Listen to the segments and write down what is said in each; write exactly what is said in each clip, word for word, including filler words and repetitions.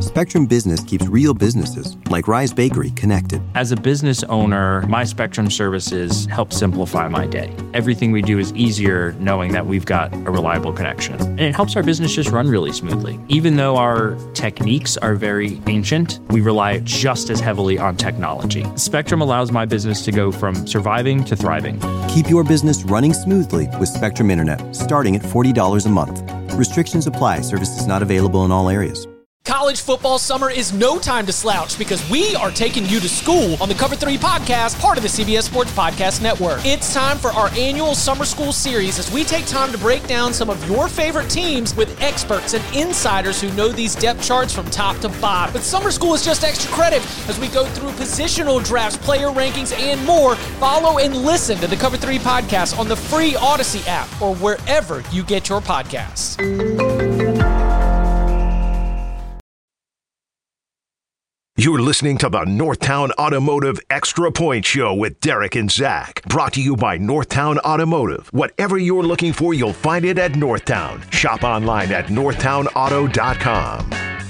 Spectrum Business keeps real businesses, like Rise Bakery, connected. As a business owner, my Spectrum services help simplify my day. Everything we do is easier knowing that we've got a reliable connection. And it helps our business just run really smoothly. Even though our techniques are very ancient, we rely just as heavily on technology. Spectrum allows my business to go from surviving to thriving. Keep your business running smoothly with Spectrum Internet, starting at forty dollars a month. Restrictions apply. Services not available in all areas. College football summer is no time to slouch because we are taking you to school on the Cover three podcast, part of the C B S Sports Podcast Network. It's time for our annual summer school series as we take time to break down some of your favorite teams with experts and insiders who know these depth charts from top to bottom. But summer school is just extra credit as we go through positional drafts, player rankings, and more. Follow and listen to the Cover three podcast on the free Odyssey app or wherever you get your podcasts. You're listening to the Northtown Automotive Extra Point Show with Derek and Zach. Brought to you by Northtown Automotive. Whatever you're looking for, you'll find it at Northtown. Shop online at northtown auto dot com.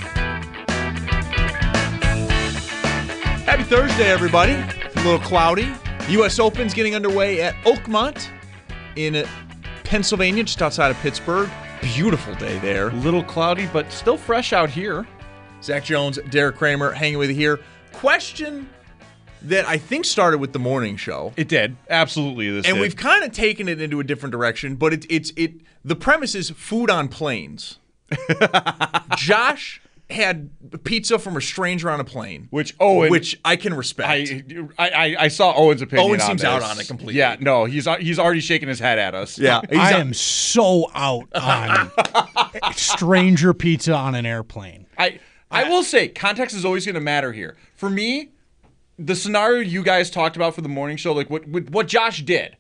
Happy Thursday, everybody. It's a little cloudy. U S Open's getting underway at Oakmont in Pennsylvania, just outside of Pittsburgh. Beautiful day there. A little cloudy, but still fresh out here. Zach Jones, Derek Kramer, hanging with you here. Question that I think started with the morning show. It did. Absolutely. This and did. we've kind of taken it into a different direction, but it, it's it. The premise is food on planes. Josh had pizza from a stranger on a plane, which Owen, which I can respect. I I, I saw Owen's opinion. Owen on seems this. out on it completely. Yeah, no, he's he's already shaking his head at us. Yeah, I out. am so out on stranger pizza on an airplane. I. I will say, context is always going to matter here. For me, the scenario you guys talked about for the morning show, like what what, what Josh did,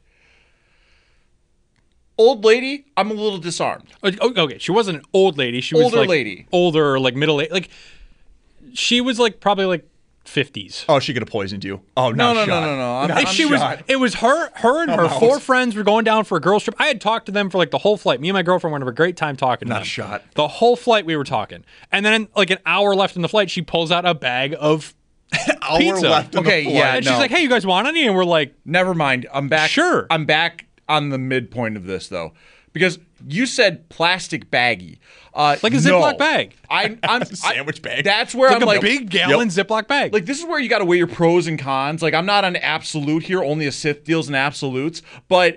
old lady, I'm a little disarmed. Okay, she wasn't an old lady. She was older like lady, older, like middle age. Like she was like probably like fifties. Oh, she could have poisoned you. Oh no, no, shot. no, no, no, I'm, no. I'm she shot. was. It was her, her and I'm her out. four friends were going down for a girls trip. I had talked to them for like the whole flight. Me and my girlfriend were having a great time talking. Not to them. a shot. The whole flight we were talking, and then like an hour left in the flight, she pulls out a bag of hour pizza. left. In okay, the yeah, and no. she's like, "Hey, you guys want any?" And we're like, "Never mind. I'm back." Sure. I'm back on the midpoint of this though, because you said plastic baggie, uh, like a no. Ziploc bag. I, I'm a sandwich I, bag. That's where It's I'm like a like big gallon yep. Ziploc bag. Like, this is where you got to weigh your pros and cons. Like, I'm not on absolute here. Only a Sith deals in absolutes. But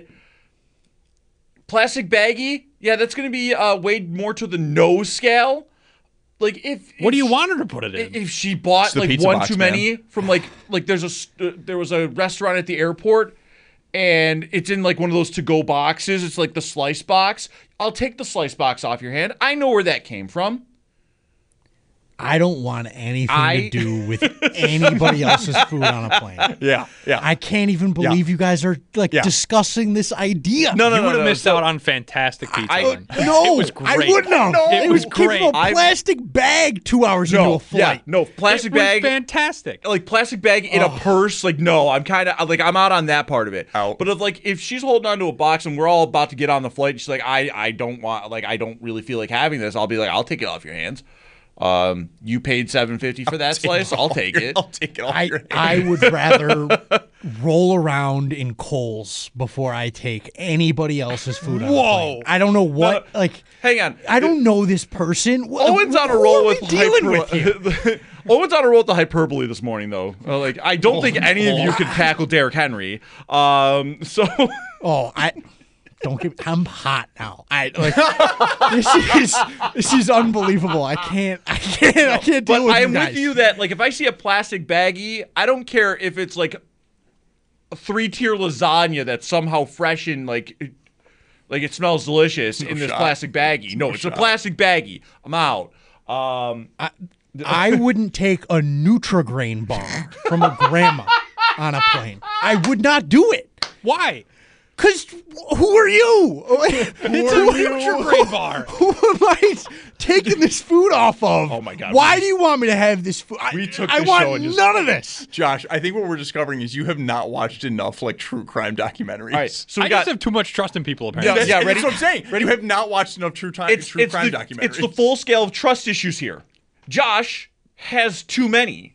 plastic baggie, yeah, that's going to be uh, weighed more to the no scale. Like, if, if what do you she, want her to put it in? If she bought It's the like pizza one box, too man. many from like like there's a uh, there was a restaurant at the airport. And it's in like one of those to-go boxes. It's like the slice box. I'll take the slice box off your hand. I know where that came from. I don't want anything I- to do with anybody else's food on a plane. Yeah, yeah. I can't even believe you guys are like Yeah. discussing this idea. No, no, you no, would have no, missed so- out on fantastic pizza. I- Owen. No, it was I great. wouldn't have. No, it it was was keeping great. a I- plastic bag two hours into No, a flight. yeah, no, plastic it was bag. fantastic. Like plastic bag in a purse, like no, I'm kind of like I'm out on that part of it. Out. But if like if she's holding onto a box and we're all about to get on the flight, and she's like, I I don't want like I don't really feel like having this. I'll be like, I'll take it off your hands. Um, you paid seven fifty for that slice. I'll take it. I'll take it off I, your hand. I would rather roll around in coals before I take anybody else's food on a Whoa. plane. I don't know what, No, like, Hang on. I don't know this person. What- Owen's on a who roll are with we dealing with here? hyper- Owen's on a roll with the hyperbole this morning, though. Uh, like, I don't think any of you could tackle Derrick Henry. Um, so Oh, I don't get. I'm hot now. I like this is this is unbelievable. I can't. I can't. I can't deal but with I you am guys. with you that like if I see a plastic baggie, I don't care if it's like a three-tier lasagna that's somehow fresh and like like it smells delicious in this shot. plastic baggie. No, it's a plastic baggie. I'm out. Um, I, I wouldn't take a Nutrigrain bar from a grandma on a plane. I would not do it. Why? Cause who are you? It's a Nutrigrain bar. Who am I taking this food off of? Oh my God. Why do you want me to have this food? I, We took I this want show and just- none of this. Josh, I think what we're discovering is you have not watched enough like true crime documentaries. all right, so we I got just have too much trust in people, apparently. Yeah, That's, yeah, that's ready? what I'm saying. You have not watched enough true time, it's true it's crime the, documentaries. it's the full scale of trust issues here. Josh has too many.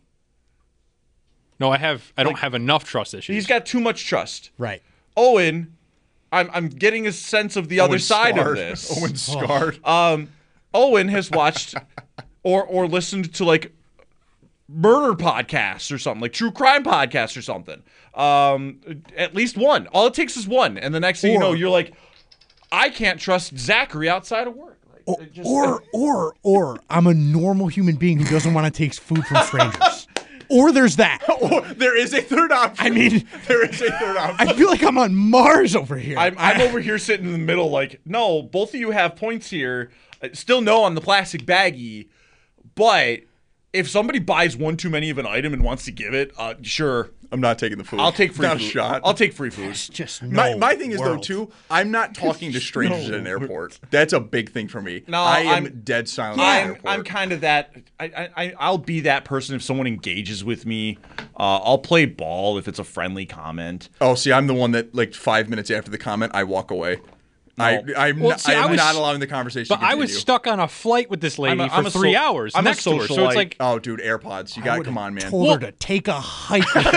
No, I have. I don't Like, have enough trust issues. He's got too much trust. Right. Owen, I'm I'm getting a sense of the other Owen's side scarred. of this. Owen's scarred. Um, Owen has watched or or listened to like murder podcasts or something, like true crime podcasts or something. Um, at least one. All it takes is one, and the next thing you know, Or- you're like, I can't trust Zachary outside of work. Like, Or, it just- or, or, or, I'm a normal human being who doesn't want to take food from strangers. Or there's that. Or there is a third option. I mean, there is a third option. I feel like I'm on Mars over here. I'm, I'm over here sitting in the middle, like, no, both of you have points here. Uh, Still no on the plastic baggie, but if somebody buys one too many of an item and wants to give it, uh, sure, I'm not taking the food. I'll take free not food. a shot. I'll take free food. It's just My, no my thing is, though, world. too, I'm not talking to strangers at an airport. That's a big thing for me. No, I am I'm- dead silent at an I'm, airport. I'm kind of that. I, I, I'll be that person if someone engages with me. Uh, I'll play ball if it's a friendly comment. Oh, see, I'm the one that, like, five minutes after the comment, I walk away. I, I'm, Well, not, see, I I'm was- not allowing the conversation But to I continue. was stuck on a flight with this lady I'm a- for I'm a three so- hours I'm a next to her. So socialite. it's like, Oh, dude, AirPods. You got to come on, man. Told her to take a hike with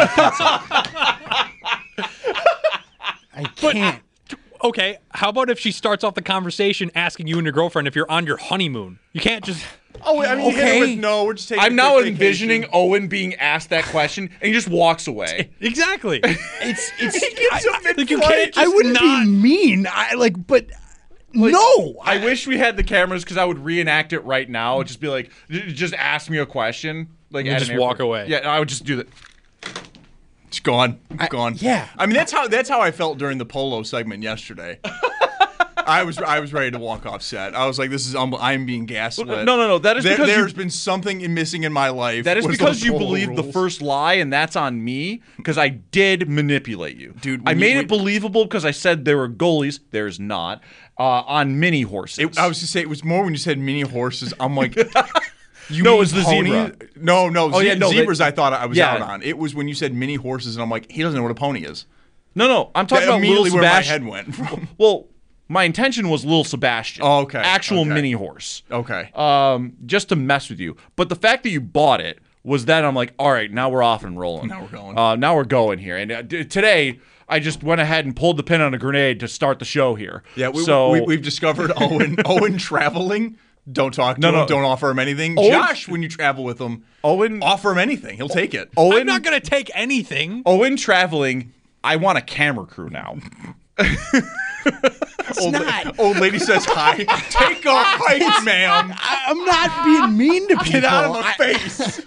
that pizza. I can't. okay, how about if she starts off the conversation asking you and your girlfriend if you're on your honeymoon? You can't just. Oh, I mean, you hit her Okay. with, no, we're just taking I'm a now quick envisioning vacation. Owen being asked that question, and he just walks away. Exactly. It's it's. It's a Like you mid-flight. can't just I wouldn't not. be mean. I like, but no. I wish we had the cameras because I would reenact it right now. Just be like, j- just ask me a question, like And at just an walk airport. away. Yeah, I would just do that. It's gone. It's gone. yeah. I mean, that's how that's how I felt during the polo segment yesterday. I was I was ready to walk off set. I was like, "This is unbel- I'm being gaslit." No, no, no. That is There, because there's you, been something in missing in my life. that is was because those you polo believed the rules. first lie, and that's on me because I did manipulate you, Dude, I when made you- it believable because I said there were goalies. There's not uh, on mini horses. It, I was to say it was more when you said mini horses. I'm like, you No, mean it was the pony? zebra. No, no, Oh, ze- yeah, no, they- zebras. I thought I was Yeah. out on. It was when you said mini horses, and I'm like, he doesn't know what a pony is. no, no. I'm talking That about immediately Little where my Sebastian. head went from. Well, my intention was Little Sebastian. Oh, okay, Actual okay. mini horse. Okay. Um, just to mess with you. But the fact that you bought it was then I'm like, all right, now we're off and rolling. Now we're going. Uh, now we're going here. And uh, d- today, I just went ahead and pulled the pin on a grenade to start the show here. Yeah, we, so we, we've discovered Owen Owen traveling. Don't talk to No, him. no. Don't offer him anything. Owen- Josh, when you travel with him, Owen, offer him anything. He'll take it. Owen, I'm not going to take anything. Owen traveling. I want a camera crew now. old, not. old lady says hi. Take a hike, ma'am. I, I'm not being mean to people. Get out of my I, face.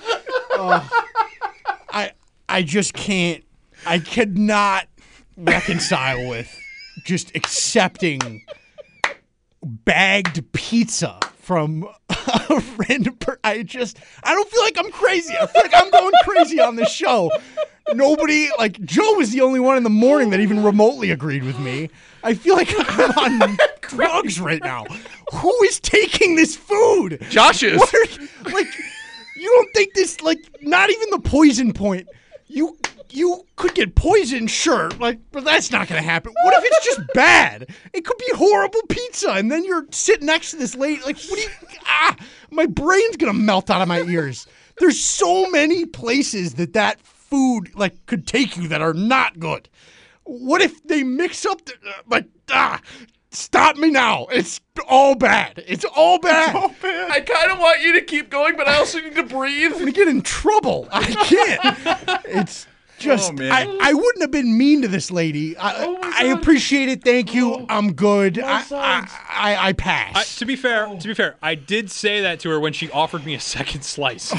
I I just can't. I could not reconcile with just accepting bagged pizza from a random per- I just I don't feel like I'm crazy. I feel like I'm going crazy on this show. Nobody, like, Joe was the only one in the morning that even remotely agreed with me. I feel like I'm on drugs right now. Who is taking this food? Josh is. What are- like, you don't think this, like, not even the poison point. You you could get poisoned, sure, like, but that's not going to happen. What if it's just bad? It could be horrible pizza, and then you're sitting next to this lady. Like, what do you? Ah, my brain's going to melt out of my ears. There's so many places that that food, like, could take you that are not good. What if they mix up the, uh, like, ah, stop me now. It's all bad. It's all bad. I kind of want you to keep going, but I also need to breathe. I'm gonna get in trouble. I can't. It's just Oh, man. I, I wouldn't have been mean to this lady. I, I appreciate it. Thank you. I'm good. I, I, I I pass. I, to be fair, to be fair, I did say that to her when she offered me a second slice.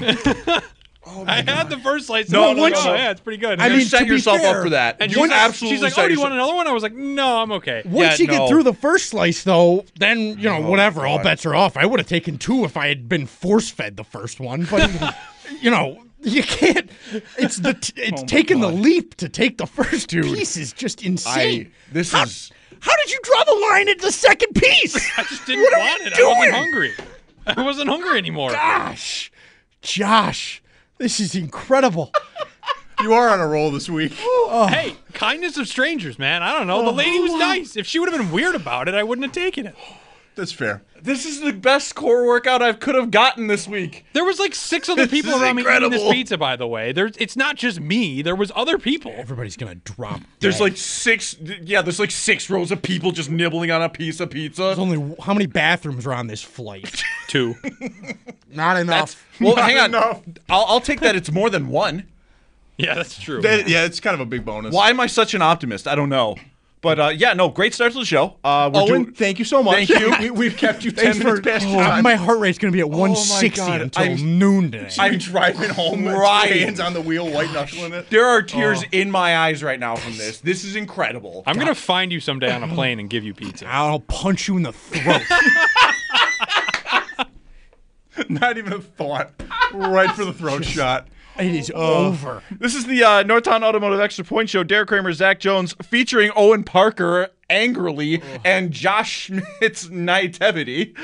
I had the first slice. No, and I was no, like, no, oh, no. yeah, it's pretty good. I You mean, set to be yourself fair, up for that. and you she's, absolutely she's like, set "Oh, do you yourself- want another one?" I was like, "No, I'm okay." Once yeah, you get no. through the first slice, though, then you Oh, know whatever. All bets are off. I would have taken two if I had been force fed the first one, but you know. You can't. It's the. T- it's Oh, taking the leap to take the first piece is just insane. I, this how, is. how did you draw the line at the second piece? I just didn't What are want we it. I wasn't doing? hungry. I wasn't hungry anymore. Gosh, Josh, this is incredible. You are on a roll this week. Hey, kindness of strangers, man. I don't know. The lady was nice. If she would have been weird about it, I wouldn't have taken it. That's fair. This is the best core workout I could have gotten this week. There was like six other This people is around me eating this incredible. pizza, by the way. There's, it's not just me. There was other people. Everybody's gonna drop. There's dead. like six, yeah, there's like six rows of people just nibbling on a piece of pizza. There's only how many bathrooms are on this flight? Two. Not enough. Well, Not hang on. enough. I'll, I'll take that it's more than one. Yeah, that's true. That- yeah, it's kind of a big bonus. Why am I such an optimist? I don't know. But uh, yeah, no, great start to the show. Uh, we're Owen, doing, thank you so much. Thank you. we, we've kept you ten Thanks minutes for- past your Oh, time. my heart rate's gonna be at one sixty God, until I'm- noon today. I'm driving home with Right. hands on the wheel, white knuckling it. There are tears in my eyes right now from this. This is incredible. I'm going to find you someday on a plane and give you pizza. I'll punch you in the throat. Not even a thought. Right for the throat shot. It is over. This is the uh, Northtown Automotive Extra Point Show. Derek Kramer, Zach Jones, featuring Owen Parker angrily and Josh Schmidt's naivety.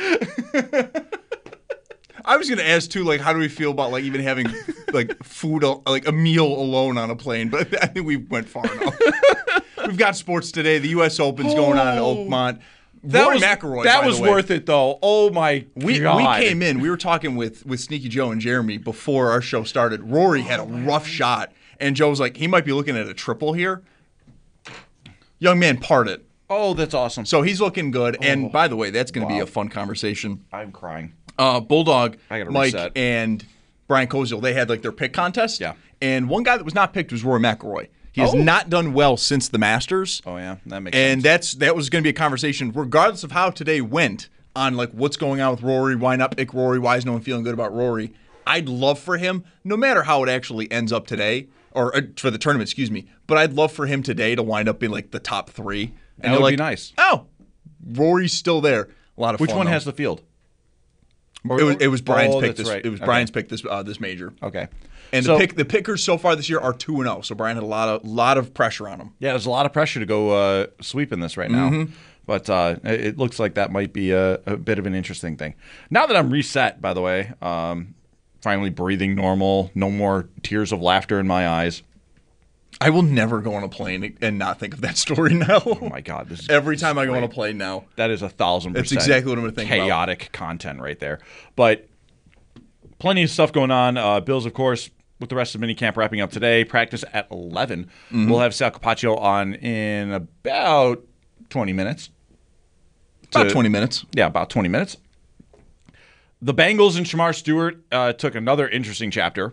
I was gonna ask too, like, how do we feel about like even having like food, al- like a meal alone on a plane? But I think we went far enough. We've got sports today. The U S Open's going on in Oakmont. That Rory was McIlroy. That by was the way. worth it, though. Oh my We, god! we came in. We were talking with with Sneaky Joe and Jeremy before our show started. Rory had a rough shot, and Joe was like, he might be looking at a triple here. Young man parted. Oh, that's awesome. So he's looking good. And by the way, that's going to be a fun conversation. I'm crying. Uh, Bulldog, I gotta Mike, reset. and Brian Koziel, they had like their pick contest. Yeah. And one guy that was not picked was Rory McIlroy. He has Oh. not done well since the Masters. Oh yeah, that makes And sense. that's that was going to be a conversation, regardless of how today went, on like what's going on with Rory. Why not pick Rory? Why is no one feeling good about Rory? I'd love for him, no matter how it actually ends up today, or uh, for the tournament, excuse me. But I'd love for him today to wind up in like the top three. That you're would like, be nice. Oh, Rory's still there. A lot of Which fun. one though. has the field? It was, it was Brian's Oh, pick. that's This right. it was Okay. Brian's pick. This uh, this major. Okay. And So- the pick the pickers so far this year are two and zero. So Brian had a lot of lot of pressure on him. Yeah, there's a lot of pressure to go uh, sweeping this right now. Mm-hmm. But uh, it it looks like that might be a, a bit of an interesting thing. Now that I'm reset, by the way, um, finally breathing normal, no more tears of laughter in my eyes. I will never go on a plane and not think of that story now. Oh my God, this is Every time I go on a great. plane now. That is a thousand That's percent. exactly what I'm gonna think about. Chaotic content right there. But plenty of stuff going on. Uh, Bills, of course, with the rest of minicamp wrapping up today. Practice at eleven. Mm-hmm. We'll have Sal Capaccio on in about twenty minutes. About To- twenty minutes. Yeah, about twenty minutes. The Bengals and Shamar Stewart uh, took another interesting chapter.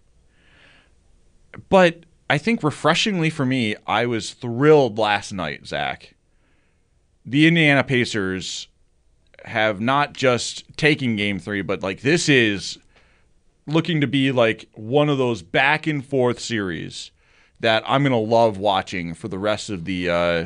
But I think refreshingly for me, I was thrilled last night, Zach. The Indiana Pacers have not just taken game three, but like this is looking to be like one of those back and forth series that I'm going to love watching for the rest of the uh,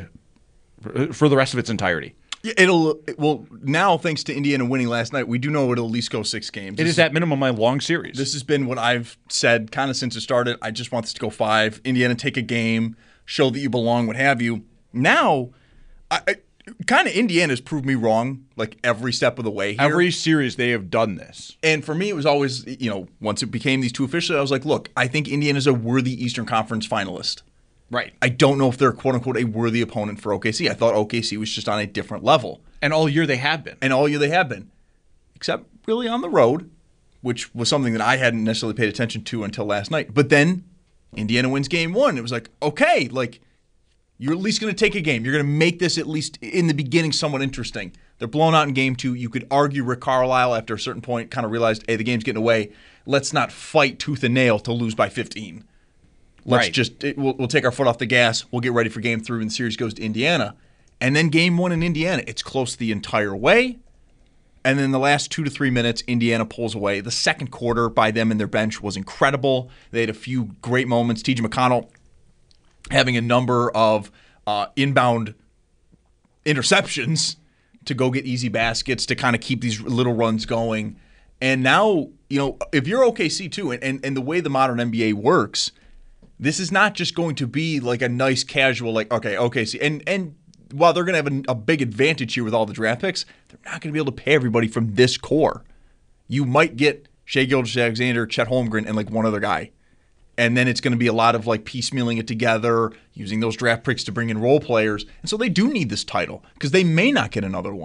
for the rest of its entirety. Yeah, it'll it, well now thanks to Indiana winning last night, we do know it'll at least go six games. It This is at minimum a long series. This has been what I've said kind of since it started. I just want this to go five. Indiana take a game, show that you belong, what have you. Now, I, I, kind of Indiana's proved me wrong like every step of the way here. Every series they have done this. And for me, it was always, you know, once it became these two officially, I was like, look, I think Indiana's a worthy Eastern Conference finalist. Right. I don't know if they're quote unquote a worthy opponent for O K C. I thought O K C was just on a different level. And all year they have been. And all year they have been. Except really on the road, which was something that I hadn't necessarily paid attention to until last night. But then Indiana wins game one. It was like, okay, like you're at least going to take a game. You're going to make this at least in the beginning somewhat interesting. They're blown out in game two. You could argue Rick Carlisle after a certain point kind of realized, hey, the game's getting away. Let's not fight tooth and nail to lose by fifteen. Let's Right. just it, we'll, we'll take our foot off the gas. We'll get ready for game three when the series goes to Indiana. And then game one in Indiana, it's close the entire way. And then the last two to three minutes, Indiana pulls away. The second quarter by them and their bench was incredible. They had a few great moments. T J McConnell having a number of uh, inbound interceptions to go get easy baskets to kind of keep these little runs going. And now, you know, if you're O K C too, and, and, and the way the modern N B A works, this is not just going to be like a nice casual, like, okay, O K C. And, and while they're going to have a, a big advantage here with all the draft picks, they're not going to be able to pay everybody from this core. You might get Shai Gilgeous-Alexander, Chet Holmgren, and like one other guy. And then it's going to be a lot of like piecemealing it together, using those draft picks to bring in role players. And so they do need this title because they may not get another one.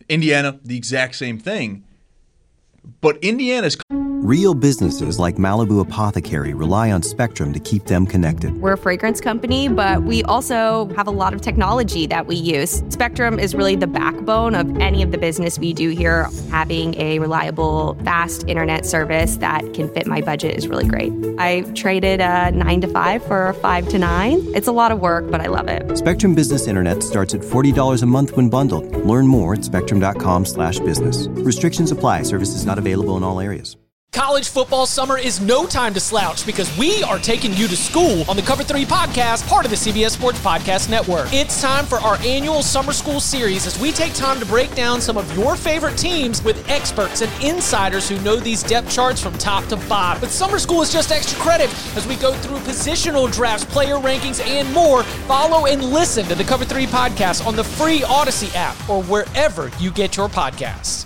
Indiana, the exact same thing. But Indiana's Real businesses like Malibu Apothecary rely on Spectrum to keep them connected. We're a fragrance company, but we also have a lot of technology that we use. Spectrum is really the backbone of any of the business we do here. Having a reliable, fast internet service that can fit my budget is really great. I traded a nine to five for a five to nine. It's a lot of work, but I love it. Spectrum Business Internet starts at forty dollars a month when bundled. Learn more at spectrum.com slash business. Restrictions apply. Services not available in all areas. College football summer is no time to slouch because we are taking you to school on the Cover three podcast, part of the C B S Sports Podcast Network. It's time for our annual summer school series as we take time to break down some of your favorite teams with experts and insiders who know these depth charts from top to bottom. But summer school is just extra credit as we go through positional drafts, player rankings, and more. Follow and listen to the Cover three podcast on the free Odyssey app or wherever you get your podcasts.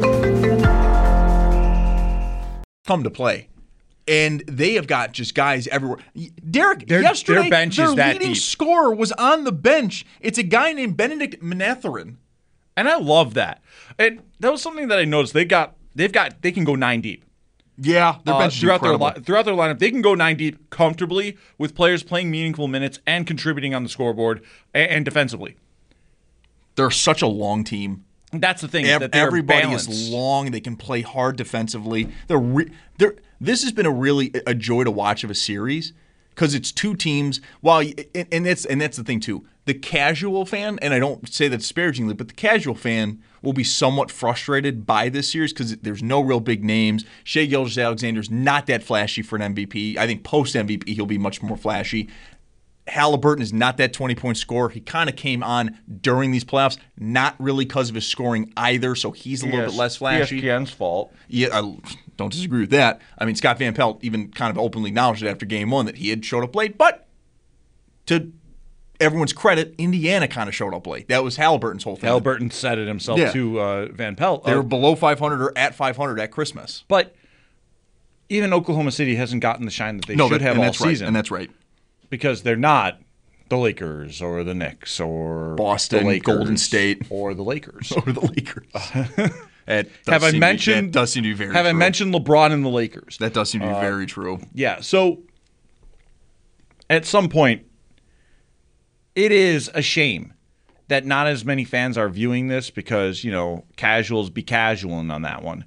come to play. And they have got just guys everywhere. Derek, their, yesterday, their bench their is that leading deep. scorer was on the bench. It's a guy named Benedict Mathurin. And I love that. And that was something that I noticed. They got, they've got, they can go nine deep. Yeah, their bench uh, is throughout their incredible. li- throughout their lineup. They can go nine deep comfortably with players playing meaningful minutes and contributing on the scoreboard and, and defensively. They're such a long team. That's the thing. Ev- that they're everybody balanced. is long. They can play hard defensively. They're re- they're. This has been a really a joy to watch of a series because it's two teams. While and, and that's and that's the thing too. The casual fan, and I don't say that disparagingly, but the casual fan will be somewhat frustrated by this series because there's no real big names. Shai Gilgeous-Alexander's not that flashy for an M V P. I think post M V P he'll be much more flashy. Halliburton is not that twenty-point scorer. He kind of came on during these playoffs, not really because of his scoring either, so he's a little Yes, bit less flashy. E S P N's fault. Yeah, I don't disagree with that. I mean, Scott Van Pelt even kind of openly acknowledged it after game one that he had showed up late, but to everyone's credit, Indiana kind of showed up late. That was Halliburton's whole thing. Halliburton said it himself Yeah. to uh, Van Pelt. They Uh, were below five hundred or at five hundred at Christmas. But even Oklahoma City hasn't gotten the shine that they no, should that, have and all that's season. right, and that's right. Because they're not the Lakers or the Knicks or Boston, the Lakers Golden State. or the Lakers. Or the Lakers. That does have I seem to be- mentioned? that does seem to be very Have I true. mentioned LeBron and the Lakers? That does seem to be Uh, very true. Yeah. So at some point, it is a shame that not as many fans are viewing this because, you know, casuals be casualing on that one.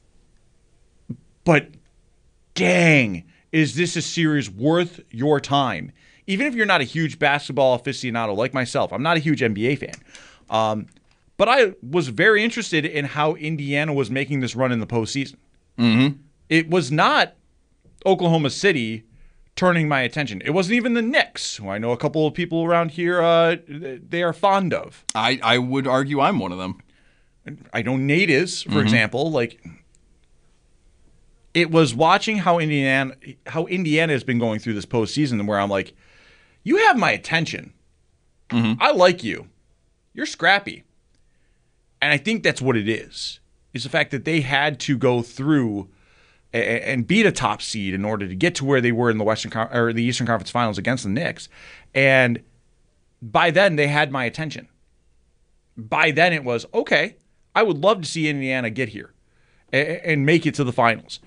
But dang, is this a series worth your time? Even if you're not a huge basketball aficionado like myself, I'm not a huge N B A fan. Um, but I was very interested in how Indiana was making this run in the postseason. Mm-hmm. It was not Oklahoma City turning my attention. It wasn't even the Knicks, who I know a couple of people around here uh, they are fond of. I, I would argue I'm one of them. I know Nate is, for Mhm. example. Like, it was watching how Indiana how Indiana has been going through this postseason, where I'm like, you have my attention. Mm-hmm. I like you. You're scrappy. And I think that's what it is, is the fact that they had to go through a- and beat a top seed in order to get to where they were in the Western Con- or the Eastern Conference Finals against the Knicks. And by then, they had my attention. By then, it was, okay, I would love to see Indiana get here and, and make it to the finals.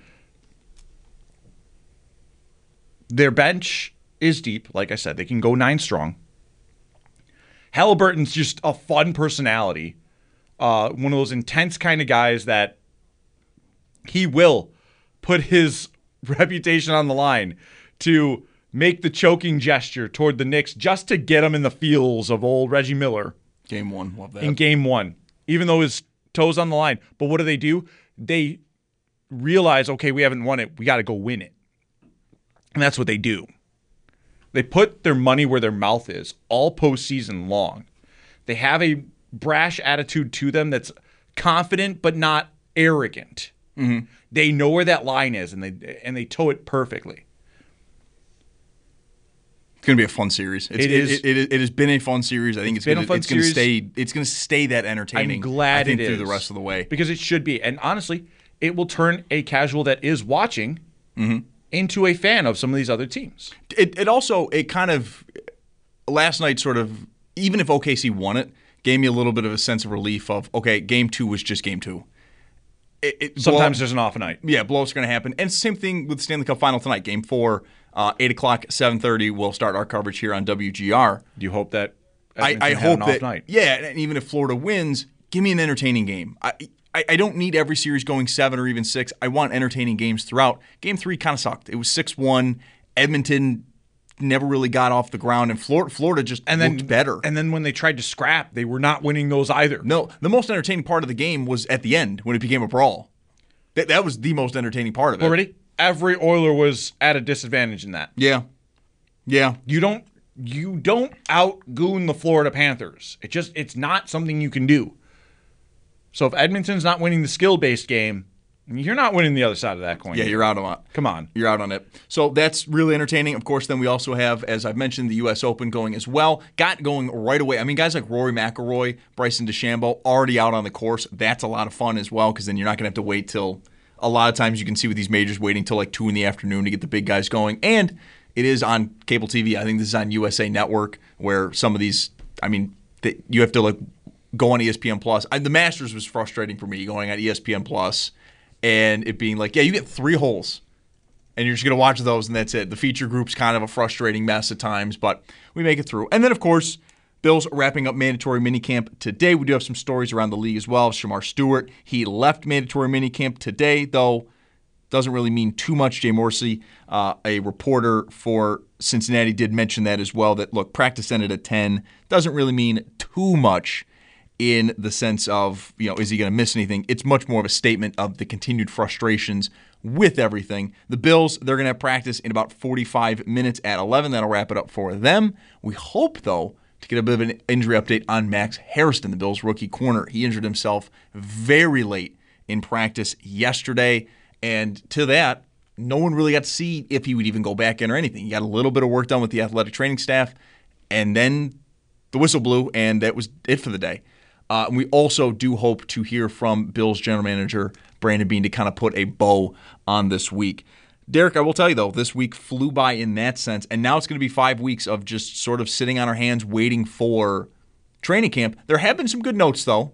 Their bench is deep. Like I said, they can go nine strong. Halliburton's just a fun personality. Uh, one of those intense kind of guys that he will put his reputation on the line to make the choking gesture toward the Knicks just to get him in the feels of old Reggie Miller. Game one, love that. In game one, even though his toe's on the line. But what do they do? They realize, okay, we haven't won it. We got to go win it. And that's what they do. They put their money where their mouth is all postseason long. They have a brash attitude to them that's confident but not arrogant. Mm-hmm. They know where that line is, and they and they toe it perfectly. It's going to be a fun series. It's, It it, is. It, it, it has been a fun series. I think it's, been going a fun to it's going to series. stay. It's going to stay that entertaining. I'm glad I think it through is. the rest of the way because it should be. And honestly, it will turn a casual that is watching Mm-hmm. into a fan of some of these other teams. It it also it kind of last night sort of even if O K C won it gave me a little bit of a sense of relief of, okay, game two was just game two. It, it, Sometimes blow, there's an off night. Yeah, blow-ups are going to happen. And it's the same thing with the Stanley Cup Final tonight. Game four, uh, eight o'clock, seven thirty, we'll start our coverage here on W G R. Do you hope that I, Edmonton I had hope an that, off night? Yeah, and even if Florida wins, give me an entertaining game. I, I, I don't need every series going seven or even six. I want entertaining games throughout. Game three kind of sucked. It was six one. Edmonton never really got off the ground, and Florida, Florida just And looked then better. And then when they tried to scrap, they were not winning those either. No, the most entertaining part of the game was at the end when it became a brawl. That that was the most entertaining part of it. Already, every Oiler was at a disadvantage in that. Yeah, yeah. You don't you don't outgoon the Florida Panthers. It just it's not something you can do. So if Edmonton's not winning the skill-based game, you're not winning the other side of that coin. Yeah, you're out on it. Come on. You're out on it. So that's really entertaining. Of course, then we also have, as I've mentioned, the U S Open going as well. Got going right away. I mean, guys like Rory McIlroy, Bryson DeChambeau, already out on the course. That's a lot of fun as well, because then you're not going to have to wait till, a lot of times you can see with these majors waiting till like two in the afternoon to get the big guys going. And it is on cable T V. I think this is on U S A Network, where some of these, I mean, they, you have to like go on E S P N Plus. I, the Masters was frustrating for me, going on E S P N Plus and it being like, yeah, you get three holes, and you're just going to watch those, and that's it. The feature group's kind of a frustrating mess at times, but we make it through. And then, of course, Bills wrapping up mandatory minicamp today. We do have some stories around the league as well. Shamar Stewart, he left mandatory minicamp today, though doesn't really mean too much. Jay Morsey, uh, a reporter for Cincinnati, did mention that as well, that, look, practice ended at ten. Doesn't really mean too much in the sense of, you know, is he going to miss anything? It's much more of a statement of the continued frustrations with everything. The Bills, they're going to have practice in about forty-five minutes at eleven. That'll wrap it up for them. We hope, though, to get a bit of an injury update on Max Harrison, the Bills' rookie corner. He injured himself very late in practice yesterday, and to that, no one really got to see if he would even go back in or anything. He got a little bit of work done with the athletic training staff, and then the whistle blew, and that was it for the day. Uh, and we also do hope to hear from Bills general manager Brandon Beane to kind of put a bow on this week. Derek, I will tell you, though, this week flew by in that sense, and now it's going to be five weeks of just sort of sitting on our hands waiting for training camp. There have been some good notes, though,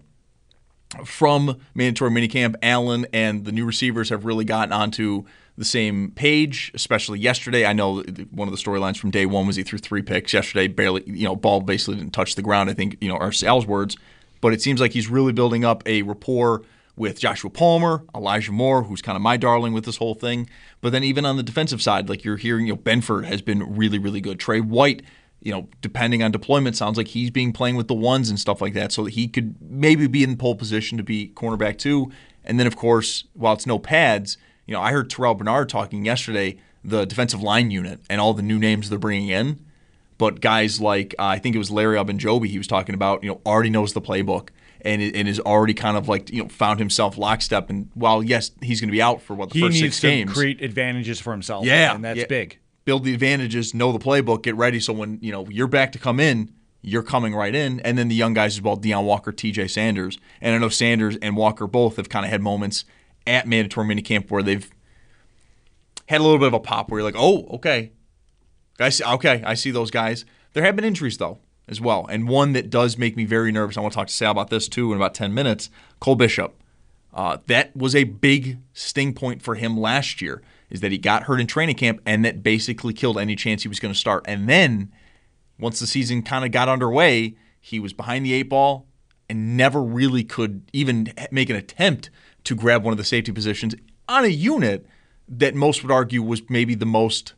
from mandatory minicamp. Allen and the new receivers have really gotten onto the same page, especially yesterday. I know one of the storylines from day one was he threw three picks yesterday, barely, you know, ball basically didn't touch the ground, I think, you know, are Sal's words. But it seems like he's really building up a rapport with Joshua Palmer, Elijah Moore, who's kind of my darling with this whole thing. But then even on the defensive side, like you're hearing, you know, Benford has been really, really good. Trey White, you know, depending on deployment, sounds like he's being playing with the ones and stuff like that, so that he could maybe be in pole position to be cornerback too. And then, of course, while it's no pads, you know, I heard Terrell Bernard talking yesterday, the defensive line unit and all the new names they're bringing in. But guys like, uh, I think it was Larry Ogunjobi he was talking about, you know, already knows the playbook and and is already kind of like, you know, found himself lockstep. And while, yes, he's going to be out for, what, the he first needs six to games. create advantages for himself. Yeah. And that's yeah. big. Build the advantages, know the playbook, get ready. So when, you know, you're back to come in, you're coming right in. And then the young guys as well, Deion Walker, T J Sanders. And I know Sanders and Walker both have kind of had moments at mandatory minicamp where they've had a little bit of a pop where you're like, oh, okay. I see, okay, I see those guys. There have been injuries, though, as well. And one that does make me very nervous, I want to talk to Sal about this, too, in about ten minutes, Cole Bishop. Uh, that was a big sting point for him last year, is that he got hurt in training camp, and that basically killed any chance he was going to start. And then, once the season kind of got underway, he was behind the eight ball and never really could even make an attempt to grab one of the safety positions on a unit that most would argue was maybe the most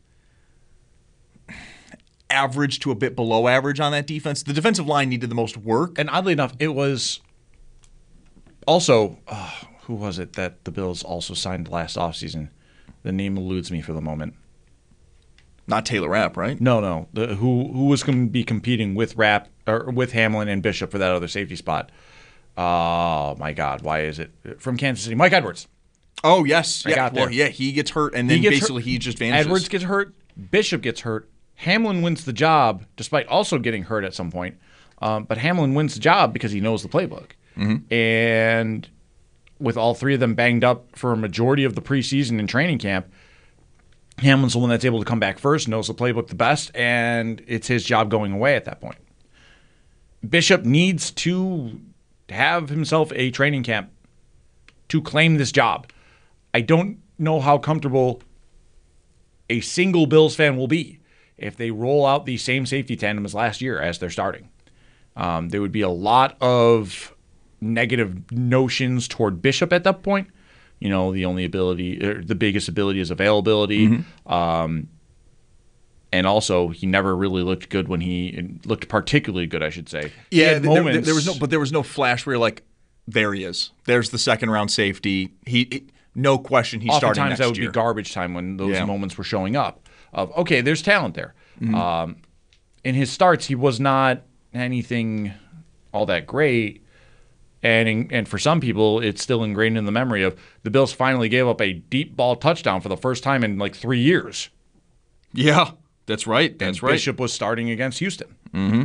average to a bit below average on that defense. The defensive line needed the most work. And oddly enough, it was also, uh, who was it that the Bills also signed last offseason? The name eludes me for the moment. Not Taylor Rapp, right? No, no. The, who who was going to be competing with Rapp or with Hamlin and Bishop for that other safety spot? Oh my God, why is it from Kansas City? Mike Edwards. Oh yes, I yeah. got Well, there. yeah, he gets hurt, and then He gets basically hurt. he just vanishes. Edwards gets hurt. Bishop gets hurt. Hamlin wins the job, despite also getting hurt at some point. Um, but Hamlin wins the job because he knows the playbook. Mm-hmm. And with all three of them banged up for a majority of the preseason and training camp, Hamlin's the one that's able to come back first, knows the playbook the best, and it's his job going away at that point. Bishop needs to have himself a training camp to claim this job. I don't know how comfortable a single Bills fan will be if they roll out the same safety tandem as last year as they're starting. Um, there would be a lot of negative notions toward Bishop at that point. You know, the only ability, or the biggest ability is availability. Mm-hmm. Um, and also, he never really looked good when he looked particularly good, I should say. Yeah, there, moments, there was no, but there was no flash where you're like, there he is. There's the second round safety. He, he no question, he's starting next year. Oftentimes that would be garbage time when those yeah. moments were showing up. Of okay, there's talent there. Mm-hmm. Um, in his starts, he was not anything all that great. And in, and for some people, it's still ingrained in the memory of the Bills finally gave up a deep ball touchdown for the first time in like three years. Yeah, that's right. That's and right. Bishop was starting against Houston. Mm-hmm.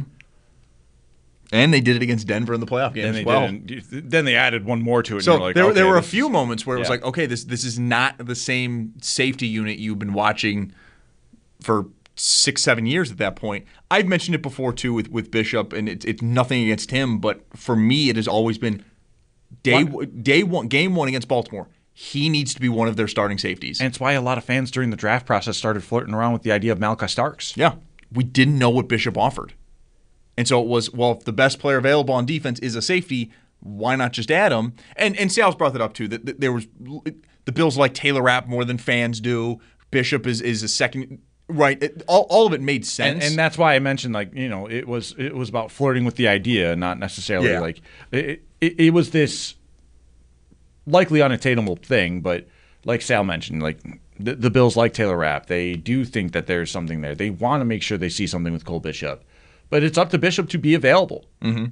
And they did it against Denver in the playoff game then as well. Did, then they added one more to it. So and like, there, okay, there were a this, few moments where it was yeah. like, okay, this this is not the same safety unit you've been watching for six, seven years at that point. I've mentioned it before, too, with, with Bishop, and it's it's nothing against him, but for me, it has always been day what? day one, game one against Baltimore. He needs to be one of their starting safeties. And it's why a lot of fans during the draft process started flirting around with the idea of Malachi Starks. Yeah. We didn't know what Bishop offered. And so it was, well, if the best player available on defense is a safety, why not just add him? And and Sal's brought that up, too, that, that there was the Bills like Taylor Rapp more than fans do. Bishop is, is a second... Right, it, all all of it made sense, and, and that's why I mentioned like you know it was it was about flirting with the idea, not necessarily yeah. like it, it. It was this likely unattainable thing, but like Sal mentioned, like the, the Bills like Taylor Rapp, they do think that there's something there. They want to make sure they see something with Cole Bishop, but it's up to Bishop to be available, mm-hmm.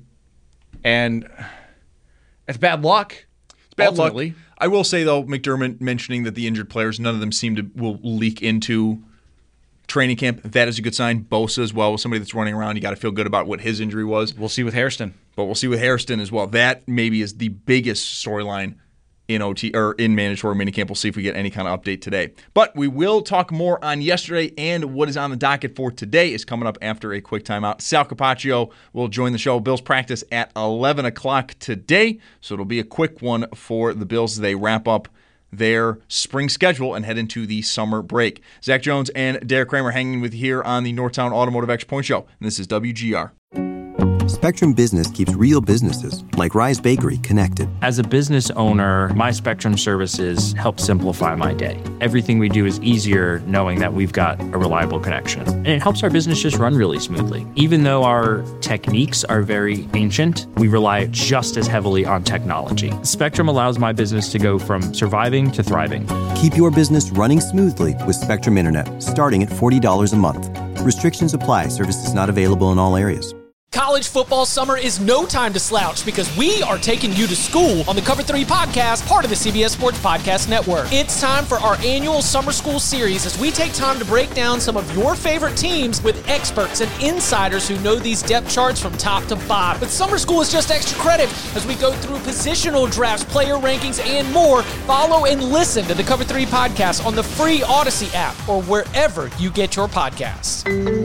and it's bad luck. It's bad ultimately. luck. I will say though, McDermott mentioning that the injured players, none of them seem to will leak into training camp. That is a good sign. Bosa as well, with somebody that's running around. You got to feel good about what his injury was. We'll see with Hairston. But we'll see with Hairston as well. That maybe is the biggest storyline in O T or in mandatory minicamp. We'll see if we get any kind of update today. But we will talk more on yesterday, and what is on the docket for today is coming up after a quick timeout. Sal Capaccio will join the show. Bills practice at eleven o'clock today, so it'll be a quick one for the Bills as they wrap up their spring schedule and head into the summer break. Zach Jones and Derek Kramer hanging with you here on the Northtown Automotive Extra Point Show. And this is W G R. Spectrum Business keeps real businesses, like Rise Bakery, connected. As a business owner, my Spectrum services help simplify my day. Everything we do is easier knowing that we've got a reliable connection. And it helps our business just run really smoothly. Even though our techniques are very ancient, we rely just as heavily on technology. Spectrum allows my business to go from surviving to thriving. Keep your business running smoothly with Spectrum Internet, starting at forty dollars a month. Restrictions apply. Services not available in all areas. College football summer is no time to slouch because we are taking you to school on the Cover three podcast, part of the C B S Sports Podcast Network. It's time for our annual summer school series as we take time to break down some of your favorite teams with experts and insiders who know these depth charts from top to bottom. But summer school is just extra credit as we go through positional drafts, player rankings, and more. Follow and listen to the Cover three podcast on the free Odyssey app or wherever you get your podcasts.